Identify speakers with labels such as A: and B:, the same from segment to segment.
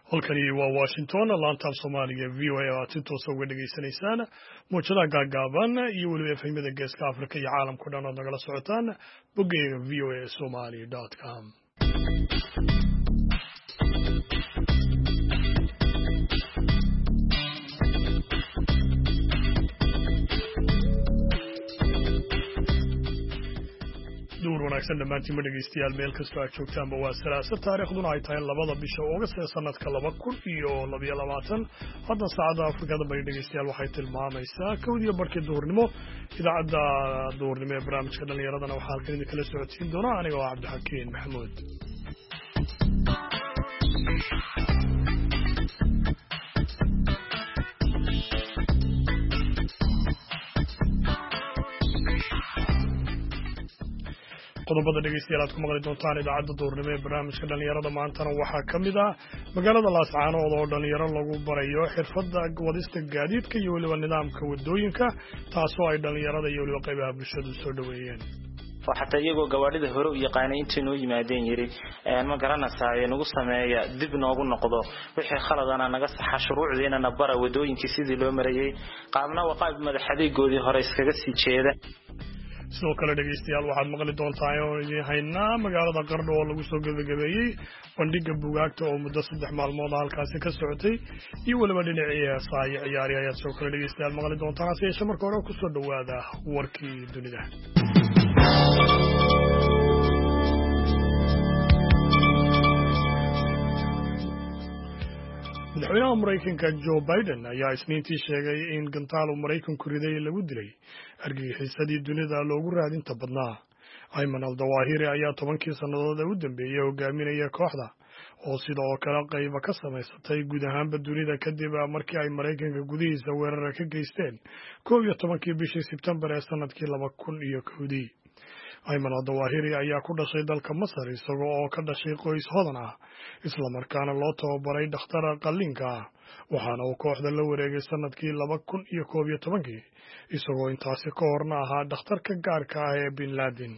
A: halkani waa Washington laanta Soomaaliga VOA aad si toos ah uga dhageysanaysaan muujada gaagaaban iyo waliba fahmida geeska Afrika iyo caalamka dhan oo nagala socotaan boggeega voasomali.com. duur wanaagsan dhamaantiin dhageystayaal meel kasta aad joogtaan waa salaasa taariikhduna ay tahay 2 bisha August ee sanadka 2022 hadda saacada Afrikada bay dhageystayaal waxay tilmaamaysaa 1:00 duhurnimo idaacada duhurnimo ee barnaamijka dhalinyaradana waxaa halkan idin kala socodsiin doona aniga oo Cabdixakiin Maxamuud. qodobada dhageystayaal aad ku maqli doontaan idaacada duurnimo ee barnaamijka dhalinyarada maantana waxaa ka mid ah magaalada Laascaanood oo dhalinyaro lagu barayo xirfadda wadista gaadiidka iyo waliba nidaamka wadooyinka taasoo ay dhalinyarada iyo waliba qaybaha bulshadu soo dhaweeyeen
B: waxaa iyagoo gawaadhida hore u yaqaanay intii noo yimaadeen yiri ma garanaysaa nagu sameeya dib noogu noqdo wixii khaladana naga saxa shuruucdeena bara wadooyinkii sidii loo marayay qaabna waqaab madaxadeegoodii hore iskaga sii jeeda.
A: sidoo kale dhageystayaal waxaad maqli doontaan oo idin haynaa magaalada Qardho oo lagu soo gabagabeeyay bandhigga buugaagta oo muddo 3 maalmood halkaasi ka socotay iyo waliba dhinacii ciyaari ayaad soo kale dhageystayaal maqli doontaan hase marka hore ku soo dhawaada warkii dunida. madaxweynaha Mareykanka Joe Biden ayaa isniintii sheegay in gantaal uu Mareykanku riday lagu dilay argagixisadii dunida loogu raadinta badnaa. Ayman al-Zawahiri ayaa 10 sannadood u dambeeyay hogaaminaya kooxda oo sidoo kale qayb ka samaysatay guud ahaanba dunida kadib markii ay Mareykanka gudihiisa weerar ka geysteen 11 bishii Sebtembar ee sanadkii 2001. Ayman al-Zawahiri ayaa ku dhashay dalka Masar isagoo oo ka dhashay qoys hodan ah isla markaana loo tababaray dhakhtar qalliinka waxaana uu kooxda la wareegay sanadkii 2011 isagoo intaasi ka horna ahaa dhakhtarka gaarka ah ee Bin Laden.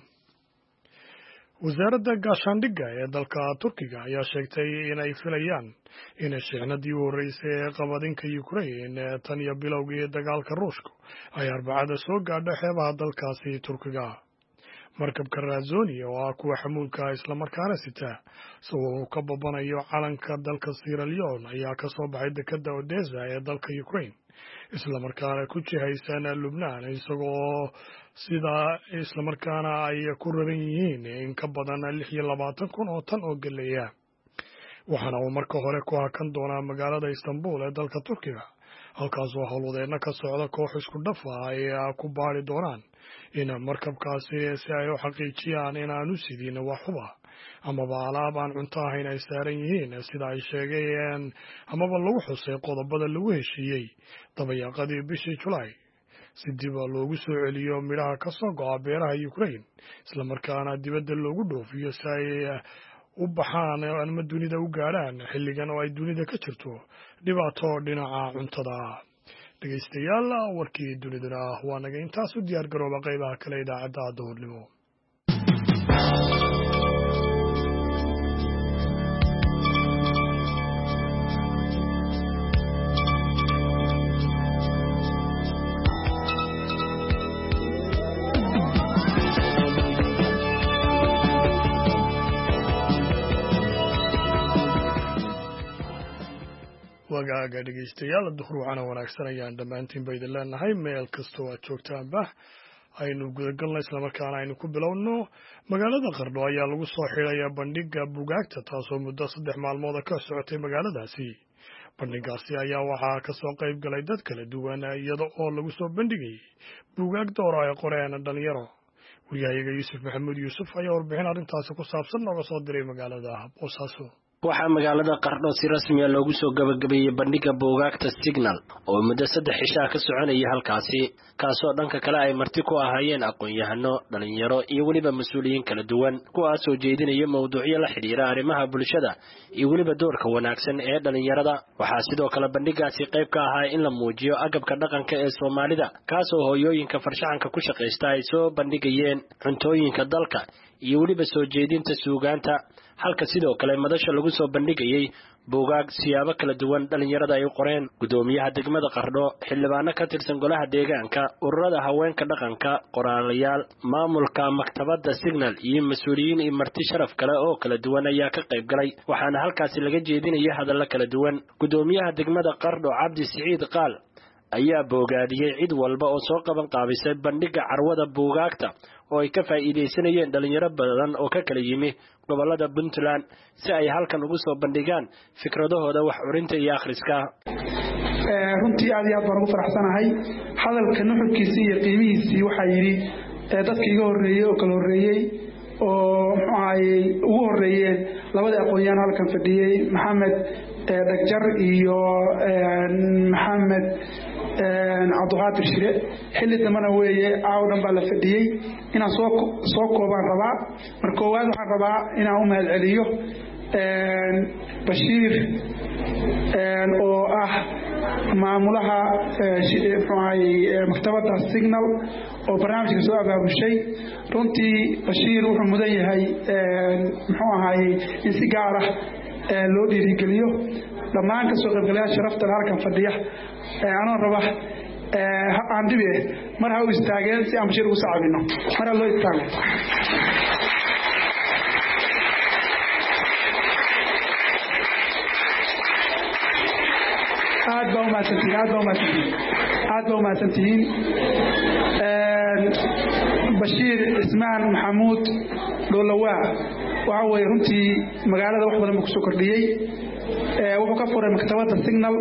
A: wasaaradda gaashaandhigga ee dalka Turkiga ayaa sheegtay inay filayaan in shixnadii horeysay ee qabadinka Ukraine tan iyo bilowgii dagaalka Ruushka ay Arbacada soo gaadho xeebaha dalkaasi Turkiga. markabka Razoni oo ah kuwa xamuulka isla markaana sita soo ka babanayo calanka dalka Sierra Leone ayaa ka soo baxay dekedda Odessa ee dalka Ukraine isla markaana ku jihaysan Lubnaan isagoo sida isla markaana ay ku raran yihiin in ka badan 26,000 oo tan oo galeeya waxaana uu marka hore ku hakan doonaa magaalada Istanbul ee dalka Turkiga halkaas oo howlwadeena ka socda koox isku dhaf ah ay ku baari doonaan in markabkaasi si ay u xaqiijiyaan in aanu sidin wax xuba amaba alaab aan cunto ahayn ay saaran yihiin sida ay sheegeen amaba lagu xusay qodobada lagu heshiiyey dabayaaqadii bishii July si dib loogu soo celiyo midhaha ka soo go'a beeraha Ukraine isla markaana dibadda loogu dhoofiyo si ay u baxaan ama dunida u gaaraan xilligan oo ay dunida ka jirto dhibaato dhinaca cuntada. dhageystayaal warkii dunidana waa naga intaas u diyaar garooba qaybaha kale idaacada duhurnimo. wagaaga dhageystayaal duhur waxana wanaagsan ayaan dhamaantiin bay idin leenahay meel kasta oo aad joogtaanba aynu gudagalnay isla markaana aynu ku bilowno magaalada Qardho ayaa lagu soo xirayaa bandhigga buugaagta taasoo muddo 3 maalmood ka socotay magaaladaasi. bandhiggaasi ayaa waxaa ka soo qayb galay dad kala duwan iyada oo lagu soo bandhigay buugaag door ay qoreen dhalinyaro. wariyahayaga Yuusuf Maxamuud Yuusuf ayaa warbixin arrintaasi ku saabsan nooga soo diray magaalada Boosaaso.
C: waxaa magaalada Qardho si rasmi ah loogu soo gabagabeeyay bandhigga buugaagta Signal oo muddo 3 cisho ka soconaya halkaasi kaasoo dhanka kale ay marti ku ahaayeen aqoon-yahano dhalinyaro iyo waliba mas'uuliyiin kala duwan kuwaas oo jeedinaya mowduucyo la xiriira arrimaha bulshada iyo waliba doorka wanaagsan ee dhalinyarada. waxaa sidoo kale bandhiggaasi qayb ka ahaa in la muujiyo agabka dhaqanka ee Soomaalida kaasoo hooyooyinka farshaxanka ku shaqeysta ay soo bandhigayeen cuntooyinka dalka iyo waliba soo jeedinta suugaanta. halka sidoo kale madasha lagu soo bandhigayay buugaag siyaabo kala duwan dhalinyarada ay u qoreen. Gudoomiyaha degmada Qardho, xildhibaano ka tirsan golaha deegaanka, ururada haweenka dhaqanka, qoraalayaal, maamulka maktabadda Signal iyo mas'uuliyiin iyo marti sharaf kale oo kala duwan ayaa ka qayb galay, waxaana halkaasi laga jeedinayay hadallo kala duwan. Gudoomiyaha degmada Qardho, Cabdi Siciid Qaal, ayaa boogaadiyay cid walba oo soo qaban qaabisay bandhiga carwada buugaagta oo ay ka faa'iideysanayeen dhalinyaro badan oo ka kala yimi gobolada Puntland si ay halkan ugu soo bandhigaan fikradahooda wax urinta iyo akhriska.
D: runtii aad iyo aad baan ugu faraxsanahay hadalka nuxurkiisa iyo qiimihiisii waxaa yidhi dadka iga horreeyey oo kala horreeyey oo ugu horreeyeen labada aqoon-yahan halkan fadhiyey Maxamed Dhagjar iyo Maxamed Cabduqaadir Shire. xilli dambana weeye caawadan baa la fadhiyey inaan soo koobaan rabaa. marka koowaad waxaan rabaa inaan u mahad celiyo Bashiir oo ah maamulaha maktabadda Signal oo barnaamijka soo abaabushay. runtii Bashiir wuxuu mudan yahay in si gaar ah loo dhiirigeliyo dhammaan ka soo qaybgalayaasha sharafta halkan fadhiya. anoo raba aan dhibe mar ha u istaageen si aan Bashiir ugu saacabino. mar ha loo istaago. aad baa u mahadsantihiin. Bashiir Ismaan Maxamuud Dhoolawaa waxa weeye runtii magaalada wax badan buu ku soo kordhiyey. wuxuu ka furay maktabadda Signal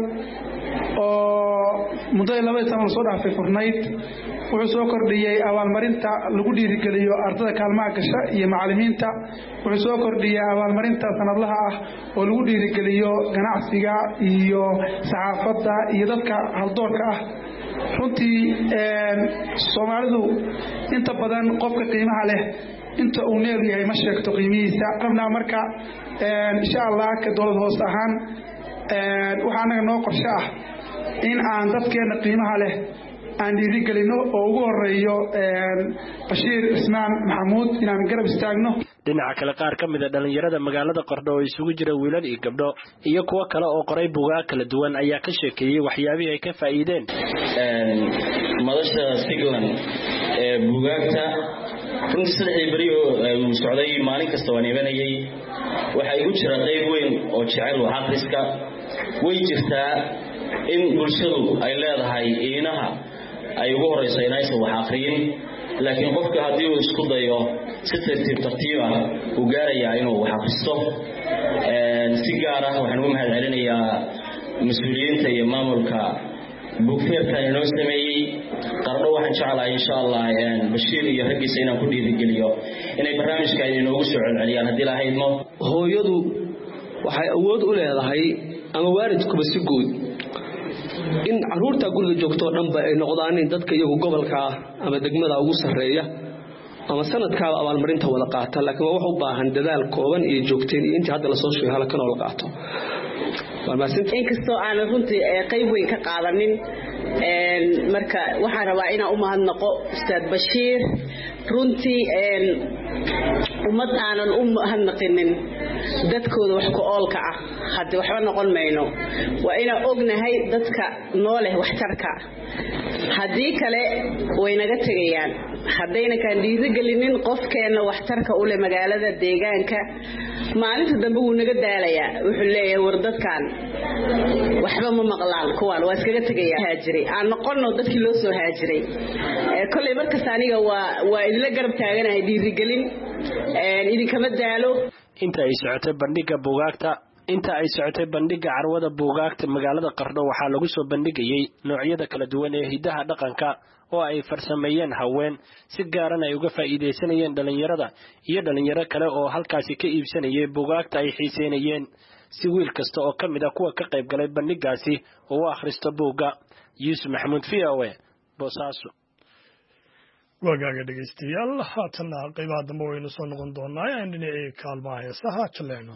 D: oo muddo 2 sano soo dhaafay furnayd. wuxuu soo kordhiyey abaalmarinta lagu dhiirigeliyo ardayda kaalmaha gasha iyo macallimiinta. wuxuu soo kordhiyey abaalmarinta sanadlaha ah oo lagu dhiirigeliyo ganacsiga iyo saxaafadda iyo dadka haldoorka ah. runtii Soomaalidu inta badan qofka qiimaha leh inta uu neeb yahay ma sheegto qiimihiisa. rabnaa marka insha Allah ka dowlad hoos ahaan waxa anaga noo qorshe ah in aan dadkeena qiimaha leh aan dhiirigelino oo ugu horeeyo Bashiir Ismaan Maxamuud inaan garab istaagno.
C: dhinaca kale qaar ka mid ah dhalinyarada magaalada Qardho oo isugu jira wiilal iyo gabdho iyo kuwa kale oo qoray buugaag kala duwan ayaa ka sheekeeyay waxyaabihii ay ka faa'iideen
E: madasha Signal buugaagta. runtii saddex bari oo socday maalin kasta waan iibinayay. waxa igu jira qayb weyn oo jecel wax akhriska. way jirtaa in bulshadu ay leedahay inaha ay ugu horeyso inaysan wax akhriyin, laakiin qofka haddii uu isku dayo si tartiib ah uu gaarayaa inuu wax akhristo. si gaar ah waxaan ugu mahad celinayaa mas'uuliyiinta iyo maamulka buugfeerkan inoo sameeyey Qardho. waxaan jeclahay insha Allah Bashiir iyo raggiisa inaan ku dhiirigeliyo inay barnaamijkan inoogu soo celceliyaan haddii la haydmo.
F: hooyadu waxay awood u leedahay ama waalidkuba si guud in caruurta guriga joogto dhanba ay noqdaan in dadka iyagu gobolka ama degmada ugu sareeya ama sanadkaaba abaalmarinta wada qaata. laakiin wax u baahan dadaal kooban iyo joogteen iyo intii hadda la soo sheegay halkan oo la qaato.
G: inkastoo aan runtii qayb weyn ka qaadanin marka waxaan rabaa inaan u mahadnaqo Ustaad Bashiir. runtii ummad aanan u mahadnaqinin dadkooda wax ku oolka ah hadda waxba noqon mayno. waa inaan ognahay dadka noole waxtarka, haddii kale way naga tagayaan. haddayna kaan dhiirigelinin qofkeena waxtarka u leh magaalada deegaanka maalinta dambe wuu naga daalayaa. wuxuu leeyahay war dadkan waxba ma maqlaan, kuwaan waa iskaga tagayaa. haajiray aan noqono dadkii loo soo haajiray. kolley markaas aniga waa idinla garab taaganahay dhiirigelin idinkama daalo.
C: inta ay socotay bandhiga carwada buugaagta magaalada Qardho waxaa lagu soo bandhigayay noocyada kala duwan ee hidaha dhaqanka oo ay farsameeyeen haween si gaaran ay uga faa'iideysanayeen dhalinyarada iyo dhalinyaro kale oo halkaasi ka iibsanayay buugaagta ay xiiseynayeen. si wiil kasta oo kamid ah kuwa ka qayb galay bandhigaasi oo akhristo buuga. Yuusuf Maxamuud VOA Boosaaso.
A: wagaaga dhegeystayaal haatana qaybaha dambe waynu soo noqon doonaa in dhinacii kaalmaha heesaha jaleeno.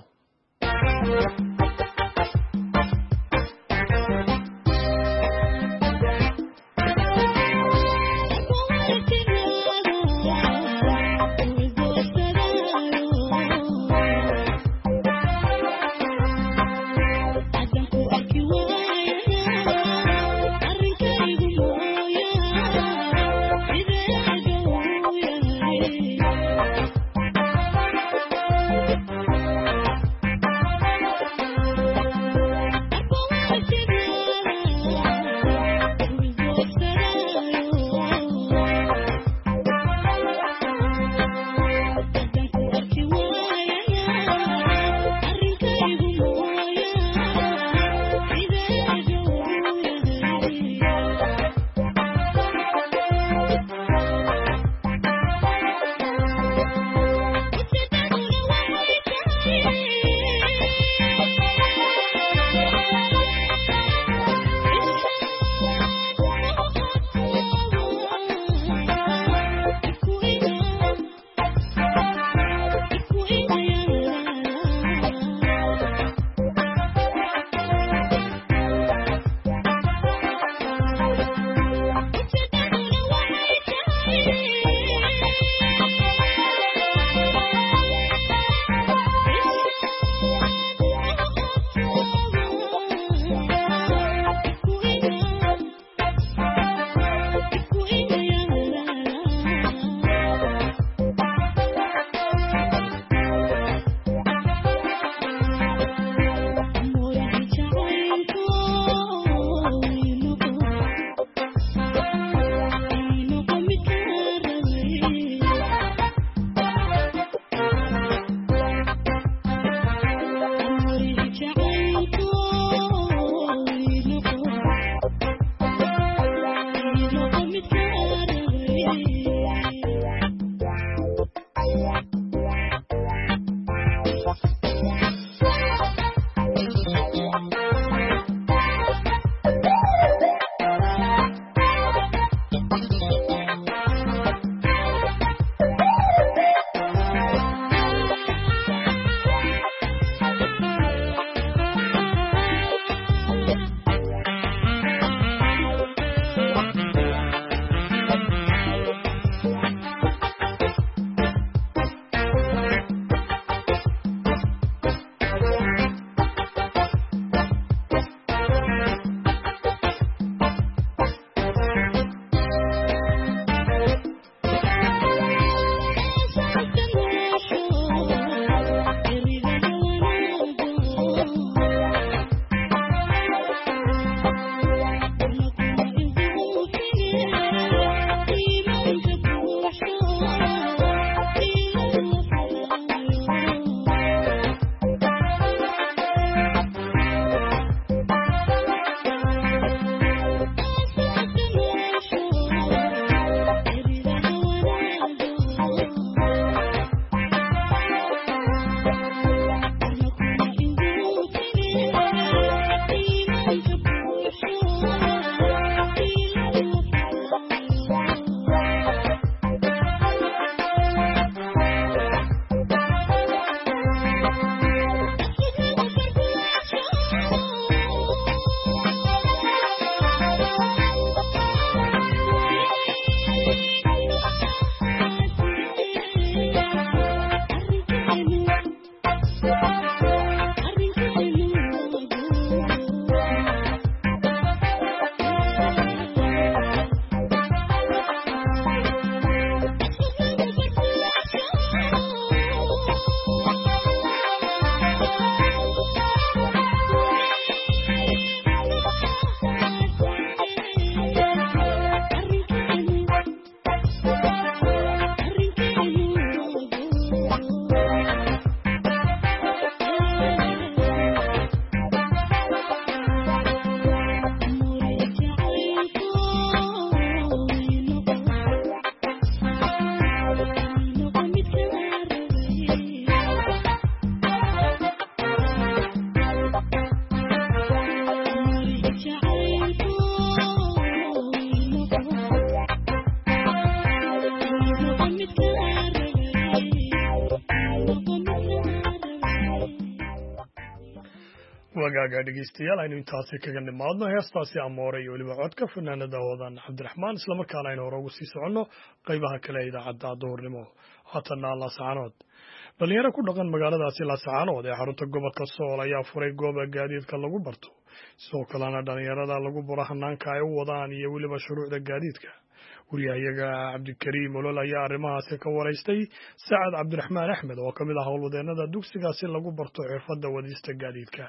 A: wagaaga dhegeystayaal aynu intaasi kaga nimaadno heestaasi amoore iyo weliba codka fanaanada hoodan cabdiraxmaan isla markaana aynu hore ugu sii soconno qaybaha kale ee idaacadda duhurnimo haatana laascaanood dhalinyaro ku dhaqan magaaladaasi laascaanood ee xarunta gobolka sool ayaa furay gooba gaadiidka lagu barto sidoo kalena dhalinyarada lagu baro hanaanka ay u wadaan iyo weliba shuruucda gaadiidka wariyahayaga cabdikariim olol ayaa arrimahaasi ka waraystay sacad cabdiraxmaan axmed oo ka mid ah howlwadeenada dugsigaasi lagu barto xirfadda wadista gaadiidka.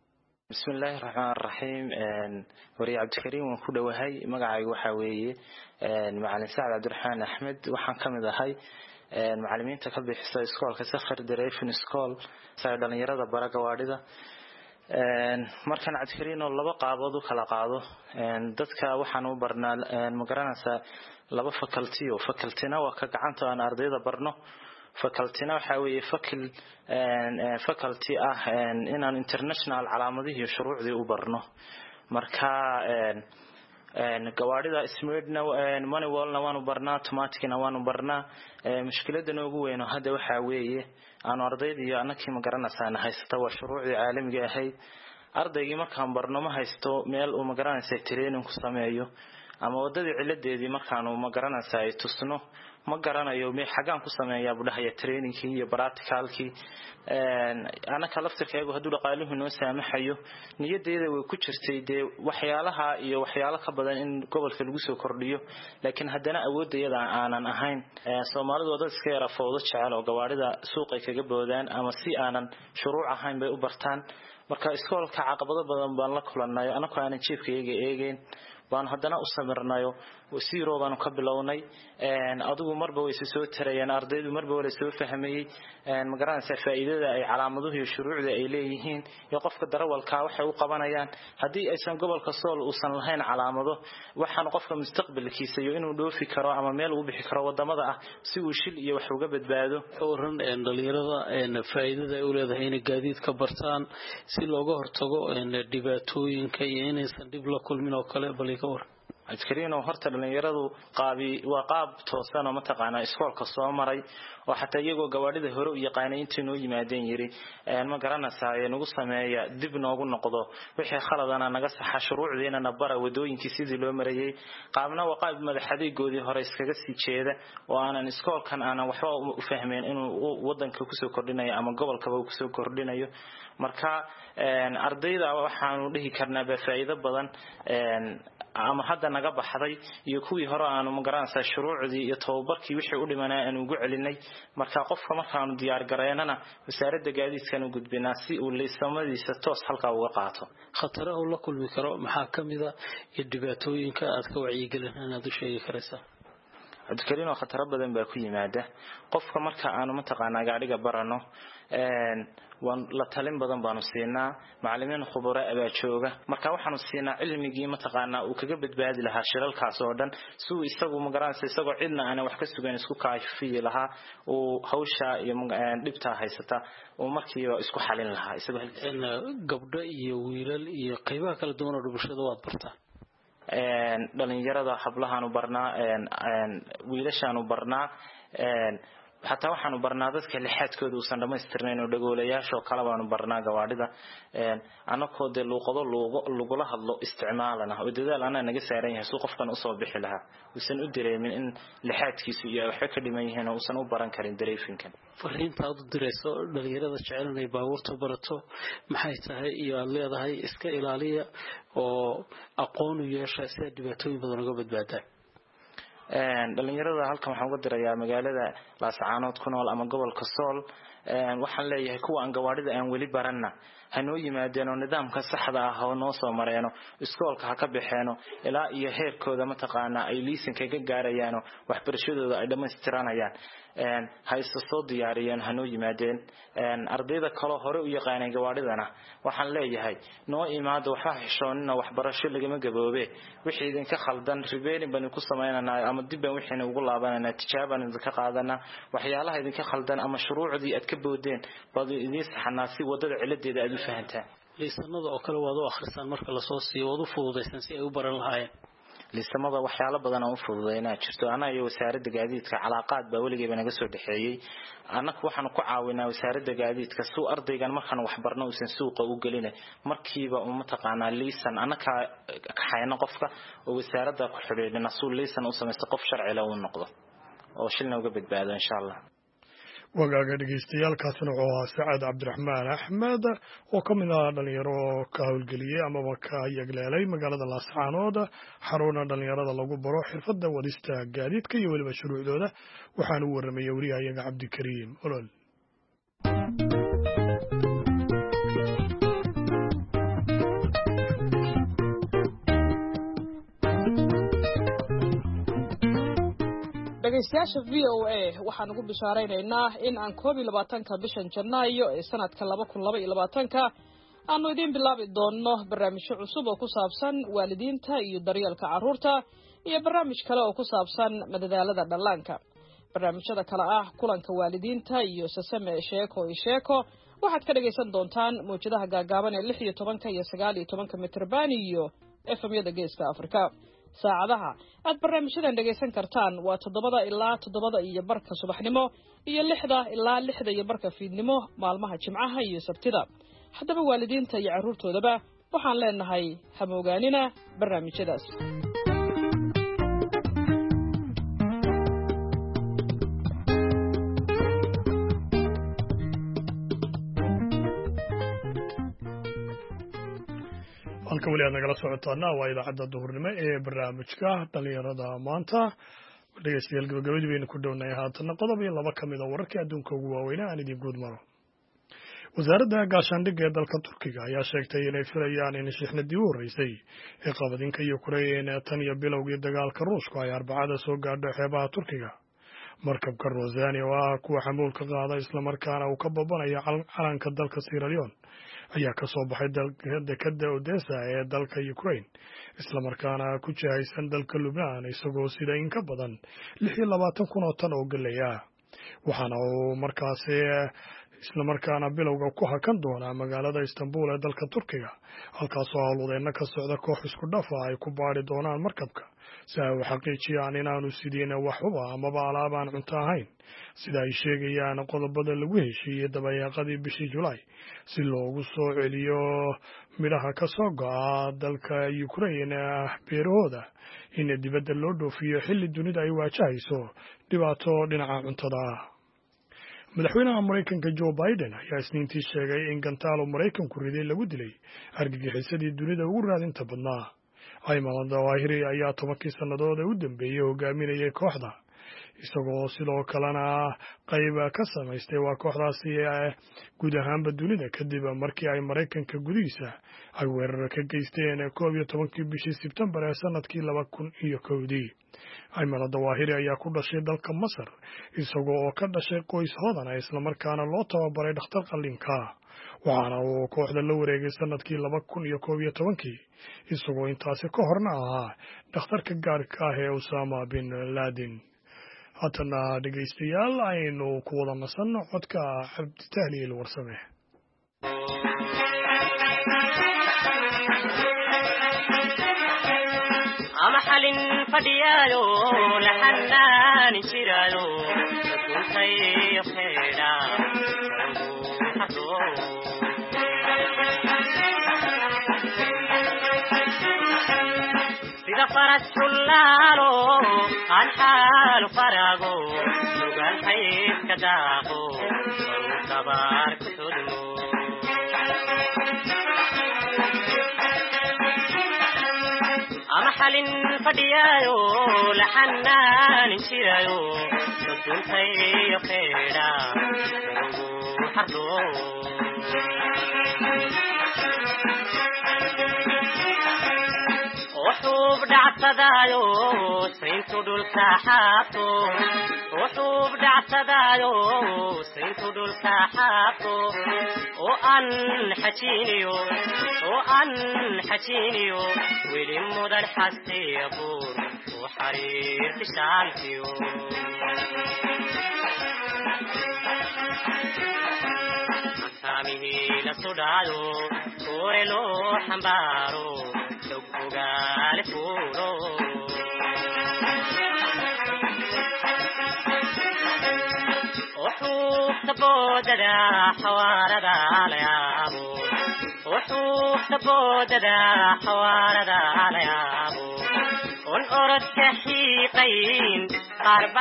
B: بسم الله الرحمن الرحيم وري عبد الكريم وكل وهاي مقعي وحوي معلم سعد عبد الرحمن أحمد وحن كمذا هاي معلمين تكبي حصة سكول كسفر دريفن سكول سعد لنا يرد بركة واردة مركن عبد الكريم والله بقى عبده خلا قاعده دتك وحنو برنا مقرنا لبا فكلتنا وكعنت أنا أرضي برنه فكلتنا وحوي فكلتي إن international علامته شروع ذي وبرنه مركا قواعد اسميرنا ماني والنا وانو برنا توماتيكنا وانو برنا مشكلة نوجو إنه هذا وحوي أنا أرضي دي أنا كي مقرنا سنة هيستوى شروع عالم جاهي أرضي ما كان برنا ما هيستو ميل ومقرنا سيترين وكساميو أما ودي علة دي ما كانوا مقرنا سيتوسنو ما قرنا يومي حاجان كساميا بدها ترينينكي يبراتيكالكي أنا كلفت كيجو هدول قالوا إنه سامحيو نيجي ده وكتشرتي ده وحيالها يو وحيالها بدن إن قبل في الجسو كرديو لكن هدنا أود يدا أنا أهين سومالد وضع سكيرة فوضى شعال وجوارد سوق كجب بدن أما سي أنا شروع أهين بأوبرتان marka iskoolka caqabado badan baan la kulannay anako aan chief kayga eegeen baan haddana u samirnayo wasiiroo baan ka bilownay adigu marba way soo tarayeen ardaydu marba wala soo fahmayay ma garanaysaa faa'iidada ay calaamaduhu iyo shuruucda ay leeyihiin iyo qofka darawalka waxay u qabanayaan hadii aysan gobolka Sool uusan lahayn calaamado waxaan qofka mustaqbalkiisa iyo inuu dhoofi karo ama meel uu bixi karo wadamada ah si uu shil iyo wax uga badbaado
H: waran dhalinyarada faa'iidada ay u leedahay in gaadiid ka bartaan si looga hortago dhibaatooyinka iyo inaysan dib la kulmin oo kale baliga war
B: askariino horta dhalinyaradu waa qaab toosan oo mataqaana iskoolka soo maray oo xataa iyagoo gawaadhida hore u yaqaanay intii noo yimaadeen yiri ma garanaysaa nagu sameeya dib noogu noqdo wixii khaladana naga saxa shuruucdeena bara wadooyinkii sidii loo marayay qaabna waa qaab madaxadeegoodii hore iskaga sii jeeda oo aanan iskoolkan aanan waxba u fahmeen inuu wadanka ku soo kordhinayo ama gobolkaba ku soo kordhinayo marka ardayda waxaanu dhihi karnaa faa'iido badan ama hadda naga baxday iyo kuwii hore aanu ma garanaysaa shuruucdii iyo tababarkii wixii u dhimanaa aan ugu celinay marka qofka markaanu diyaar gareynana wasaaradda gaadiidkan u gudbinaa si uu liisamadiisa toos halka uga qaato
H: khataraha uu la kulmi karo maxaa kamida iyo dhibaatooyinka aad ka wacyigelinaad u sheegi karaysaa
B: adkariino khataro badan baa ku yimaada qofka marka aanu mataqaanaa gaadhiga barano waan la talin badan baanu siinaa macallimiin khubaro aba jooga marka waxaanu siinaa cilmigii mataqaanaa uu kaga badbaadi lahaa shilalkaas oo dhan suu isagu ma garanaysaa isagoo cidna aan wax ka sugan isku kaafiyi lahaa uu hawsha iyo dhibta haysata oo markiiba isku xalin lahaa isagoo
H: gabdho iyo wiilal iyo qaybaha kala duwan oo bulshada waad bartaa
B: dhalinyarada hablahaanu barnaa wiilashaanu barnaa حتى waxaanu barnaa dadka lixaadkooda uusan dhameystirnayn oo dhagoolayaasha kala baanu barnaa gawaadhida anakoo de luuqado lugula hadlo isticmaalana oo dadaal ana naga saaran yahay soo qofkan u soo bixi lahaa uusan u dareemin in lixaadkiisu iyo waxa ka dhiman yihiin oo uusan u baran karin dareefinkan
H: fariinta aad u dirayso dhalinyarada jecel inay baabuurta barato maxay tahay iyo aad leedahay iska ilaaliya oo aqoon u yeesha si dhibaatooyin badan uga badbaadaan dhalinyarada halkan waxaan uga dirayaa magaalada Laascaanood ku nool ama gobolka Sool waxaan leeyahay kuwa aan gawaadhida aan wali baranna hanoo yimaadeen oo nidaamka saxda ah oo noo soo mareeno iskoolka ha ka bixeeno ilaa iyo heerkooda mataqaana ay liisanka ka gaarayaan wax barashadooda ay dhameystiranayaan hayso soo diyaariyeen hanoo yimaadeen ardayda kale hore u yaqaanay gawaadhidana waxaan leeyahay noo imaado waxa xishoonina wax barasho lagama gaboobe wixii idinka khaldan ribeelin baan ku sameeynaa ama dib baan wixii ugu laabanana tijaabaan idinka qaadana waxyaalaha idinka khaldan ama shuruucdii aad ka boodeen baad idin saxnaa si wadada ciladeeda aad u fahantaan liisanada oo kale waad u akhrisan marka la soo siiyo wad u fududeysan si ay u baran lahaayeen
B: liisamada waxyaalo badan oo fududeynaa jirto ana iyo wasaaradda gaadiidka calaaqaad baa waligeeba naga soo dhaxeeyay anaka waxaan ku caawinaa wasaaradda gaadiidka soo ardaygan markaan wax barno uusan suuqa u galin markiiba uma taqaanaa liisan anaka ka hayna qofka oo wasaaradda ku xiriirina soo liisan u sameesto qof sharci la uu noqdo oo shilna uga badbaado insha Allah
A: wagaaga dhageystayaal-kaasina wuxuu ahaa Sacaad Cabdiraxmaan Axmed oo ka mid ah dhalinyaro ka howlgeliyay amaba ka yagleelay magaalada Laascaanood xaruna dhalinyarada lagu baro xirfadda wadista gaadiidka iyo waliba shuruucdooda waxaan u warramay wariyahayaga Cabdikariim Olol
I: dhageystayaasha VOA waxaan ugu bishaareynaa in aan 22ka bishan Janaayo ee sanadka 2022 aanu idin bilaabi doono barnaamijyo cusub oo ku saabsan waalidiinta iyo daryeelka carruurta iyo barnaamij kale oo ku saabsan madadaalada dhallaanka barnaamijyada kale ah kulanka waalidiinta iyo sasame sheeko waxaad ka dhageysan doontaan muujadaha gaagaaban ee 16 iyo 19 mitrban iyo FM-yada Geeska Afrika saacadaha aad barnaamijyadan dhageysan kartaan waa 7 ilaa 7:15 subaxnimo iyo 6 ilaa 6:15 fiidnimo maalmaha Jimcaha iyo Sabtida haddaba waalidiinta iyo carruurtoodaba waxaan leenahay hamoogaanina barnaamijyadaas
A: halka wali aad nagala socotaana waa idaacadda duhurnimo ee barnaamijka dhalinyarada maanta dhegeystayaal gabagabadii baynu ku dhownahay haatana qodob iyo laba ka mid a wararkii adduunka ugu waaweynaa aan idin guud maro wasaaradda gaashaandhigga ee dalka turkiga ayaa sheegtay inay filayaan in shixnadii u horreysay ee qabadinka Ukraine tan iyo bilowgii dagaalka Ruushka ay Arbacada soo gaadho xeebaha Turkiga. markabka Rosani oo ah kuwa xamuulka qaada isla markaana uu ka babanaya calanka dalka Sierra Leone ayaa ka soo baxay dekedda Odessa ee dalka Ukraine isla markaana ku jihaysan dalka Lubnaan isagoo sida in ka badan 26,000 oo tan oo galaya waxaana uu markaasi isla markaana bilowga ku hakan doona magaalada Istanbul ee dalka Turkiga halkaasoo howlwadeenno ka socda koox isku dhafa ay ku baari doonaan markabka si ay u xaqiijiyaan inaanu sidiin wax huba amaba alaab aan cunto ahayn sida ay sheegayaan qodobada lagu heshiiyey dabayaaqadii bishii Julaay si loogu soo celiyo midhaha ka soo go'a dalka Ukraine beerahooda in dibadda loo dhoofiyo xilli dunida ay waajahayso dhibaato dhinaca cuntada ah. madaxweynaha Mareykanka Joe Biden ayaa isniintii sheegay in gantaal Mareykanku riday lagu dilay argagixisadii dunida ugu raadinta badnaa. Ayman Zawahiri ayaa 10 sannadood u dambeeyay hogaaminayay kooxda isagoo sidoo kalena qayb ka samaystay waa kooxdaasi guud ahaanba dunida kadib markii ay Mareykanka gudihiisa ay weerar ka geysteen 11 bishii Sebtembar ee sanadkii 2001. Ayman Zawahiri ayaa ku dhashay dalka Masar isagoo ka dhashay qoys hodan ah isla markaana loo tababaray dhakhtar qalliinka waxaana uu kooxda la wareegay sanadkii 2011 isagoo intaasi ka horna ahaa dhakhtarka gaarka ah ee Osama bin Laden. haddana dhegaystayaal aynu ku wada nasanno codka Cabdi Tahliil Warsame.
J: ama xalin fadhiyayo la xanaan jirayo kuntay xeeda sida faras kullalo an xal farago sugan xayis kadaaqo sabar kutudu ama xalin fadhiyayo la xanaan jirayo kuntay xeeda xardo وحوب دعسدايو سينتو دول ساحاتو وحوب دعسدايو سينتو دول ساحاتو وأن حشينيو ويلي مدى الحسي يبور وحرير تشالتيو أساميه لسودايو كوريلو حمبارو Tugale puro وحوف تبوددا حواردا ليابو وحوف تبوددا حواردا ليابو ونقرد كحيقين قرب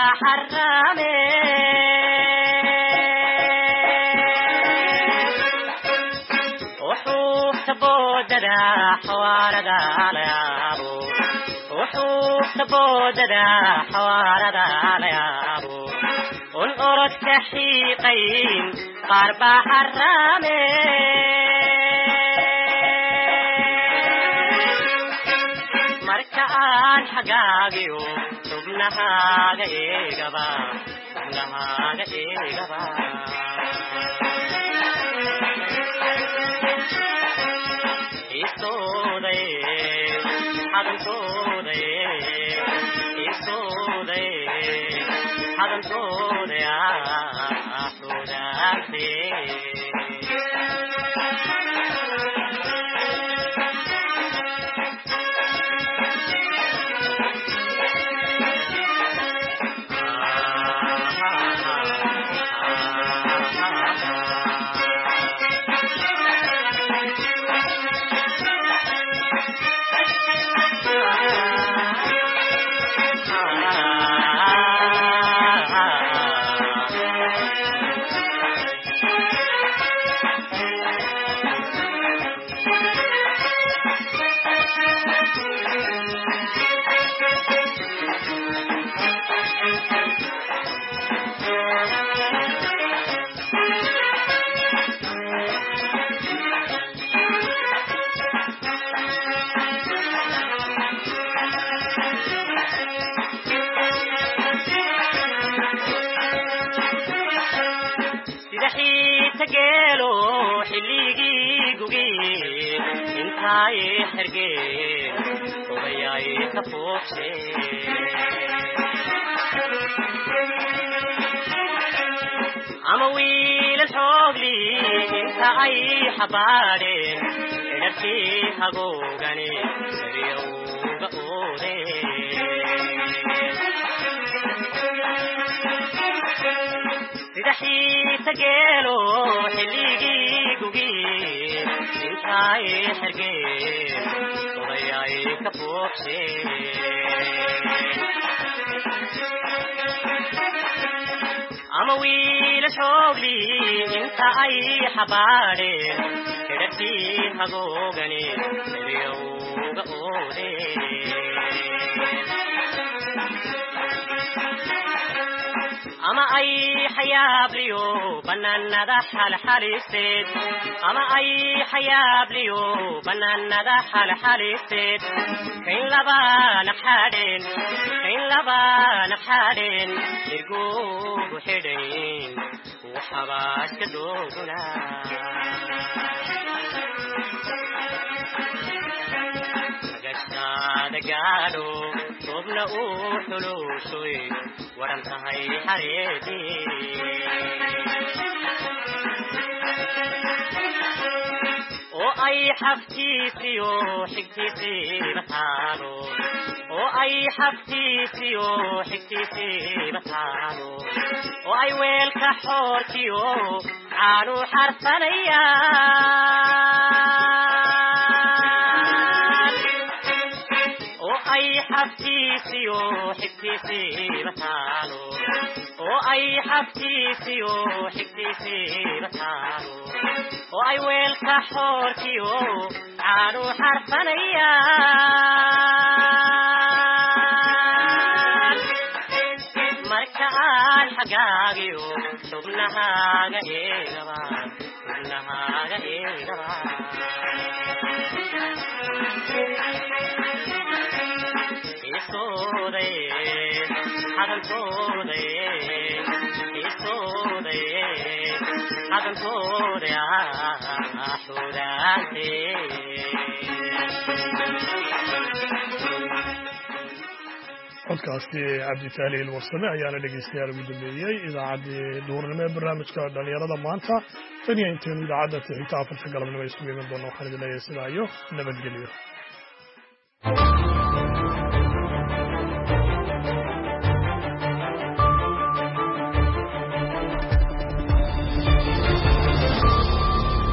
J: حرامين وحوف تبوددا حواردا ليابو وحوف تبوددا حواردا ليابو ونقرد كحيقين قرب حرامين مركان حقاقيو تبنها غيقبا gugi intaay xergeen obayay ka fuuqshe ama wiil xoogli intaay xabaadeen edharkii hagoogani sariyowga oode sidaxiisa geelo xilligii gugi intaay xergeen obayay ka fuuqshe ama wiil xoogli intaay xabaadeen edharkii hagoogani sariyowga oode ama ay xayaabliyo banaanada xalxalisteed ama ay xayaabliyo banaanada xalxalisteed kayn laba naqxadheen irgugu xidhayn waxabaaska dooguna agashtaada gaadho toobna uu xuluushoy waran tahay xareedii oo ay xaftiisiyo xigtiisiiba taalo oo ay xaftiisiyo xigtiisiiba taalo oo ay weelka xoorkiyo caanu xarsanayaan oo ay xaftiisiyo xigtiisiiba taalo oo ay xaftiisiyo xigtiisiiba taalo oo ay weelka xoorkiyo caanu xarsanayaan marka aan xagaagiyo xubnahaaga eegaba
A: codkaasi cabditaaliil warsame ayaana dhegaystayaal ugu dambeeyey idaacaddii duhurnimo ee barnaamijka dhalinyarada maanta tan iyo intaynu idaacadda xigta 4 galabnimo isugu iman doona waxaan idin leeyahay sidaa iyo nabadgelyo